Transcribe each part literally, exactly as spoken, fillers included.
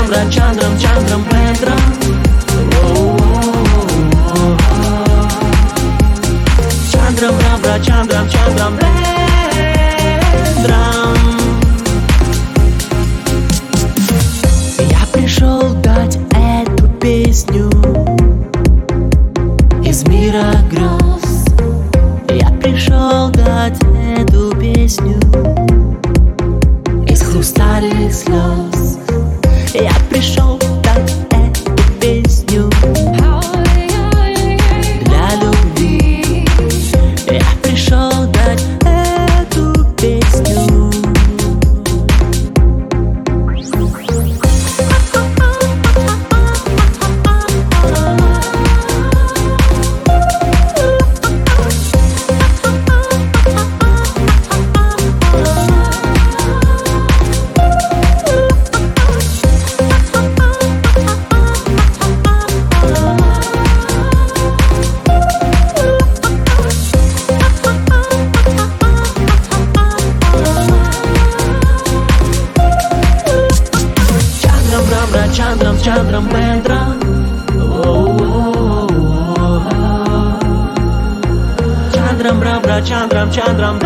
Бравра, Чандрам, Чандрам, Петра. Чандрам, Бравра, Чандрам, Чандрам, Петрам. Я пришел дать эту песню из мира гроз. Я пришел дать эту песню из хрустальных слез. Я пришел дать эту песню для любви. Я пришел дать эту песню. Чандрам, Чандрам, Петра. Чандрам, Бравра, Чандрам, Чандрам,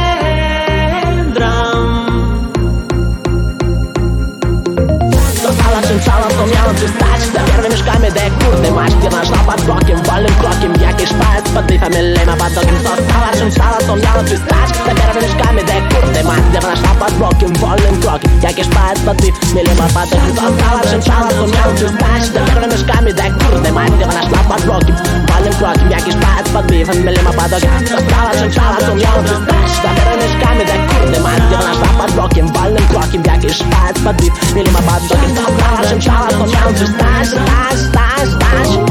Петрам. Достала шиншалом, сумела пристать за первыми мешками, да и куртный матч. Где нашла под блоким, вольным кроким, як и шпает под рифами, лейма под доким. Достала шиншалом, сумела пристать за первыми мешками, да и куртный матч. Где нашла под блоким, вольным кроким, як и шпает под рифами, лейма под доким. Достала шиншалом, сумела пристать за первыми мешками, да и куртный матч. Где нашла под блоким, вольным кроким, як и шпает под рифами, лейма под доким. Достала шиншалом, сумела пристать за первыми мешками, да и куртный матч. Где нашла под блоким, вольным кроким, як и шпает под рифами, лейма под доким. Стала шиншалом, сумела пристать, стать, стать, стать.